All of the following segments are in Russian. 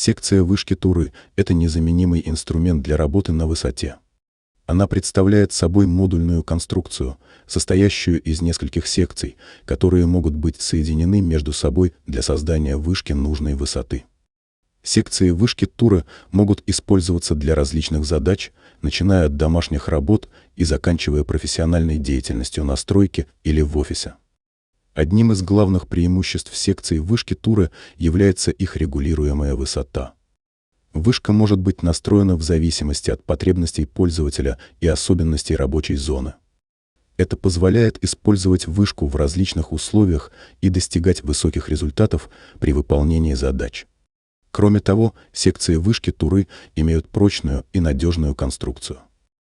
Секция вышки Туры – это незаменимый инструмент для работы на высоте. Она представляет собой модульную конструкцию, состоящую из нескольких секций, которые могут быть соединены между собой для создания вышки нужной высоты. Секции вышки Туры могут использоваться для различных задач, начиная от домашних работ и заканчивая профессиональной деятельностью на стройке или в офисе. Одним из главных преимуществ секций вышки Туры является их регулируемая высота. Вышка может быть настроена в зависимости от потребностей пользователя и особенностей рабочей зоны. Это позволяет использовать вышку в различных условиях и достигать высоких результатов при выполнении задач. Кроме того, секции вышки Туры имеют прочную и надежную конструкцию.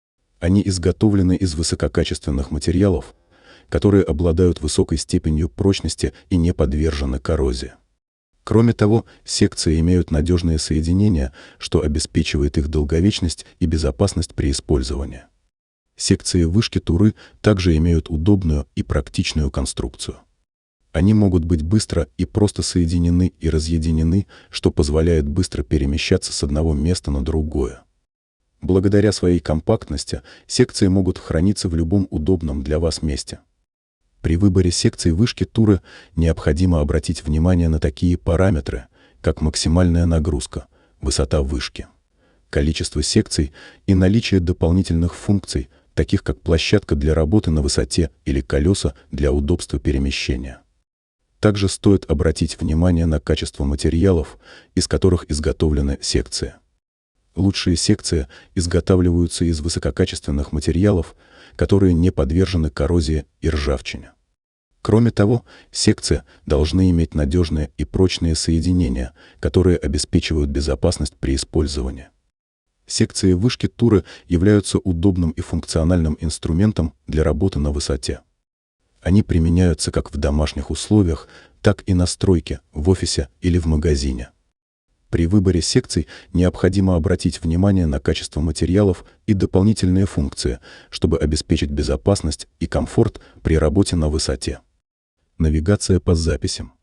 Они изготовлены из высококачественных материалов, которые обладают высокой степенью прочности и не подвержены коррозии. Кроме того, секции имеют надежные соединения, что обеспечивает их долговечность и безопасность при использовании. Секции вышки Туры также имеют удобную и практичную конструкцию. Они могут быть быстро и просто соединены и разъединены, что позволяет быстро перемещаться с одного места на другое. Благодаря своей компактности секции могут храниться в любом удобном для вас месте. При выборе секций вышки Туры необходимо обратить внимание на такие параметры, как максимальная нагрузка, высота вышки, количество секций и наличие дополнительных функций, таких как площадка для работы на высоте или колеса для удобства перемещения. Также стоит обратить внимание на качество материалов, из которых изготовлены секции. Лучшие секции изготавливаются из высококачественных материалов, которые не подвержены коррозии и ржавчине. Кроме того, секции должны иметь надежные и прочные соединения, которые обеспечивают безопасность при использовании. Секции вышки Туры являются удобным и функциональным инструментом для работы на высоте. Они применяются как в домашних условиях, так и на стройке, в офисе или в магазине. При выборе секций необходимо обратить внимание на качество материалов и дополнительные функции, чтобы обеспечить безопасность и комфорт при работе на высоте. Навигация по записям.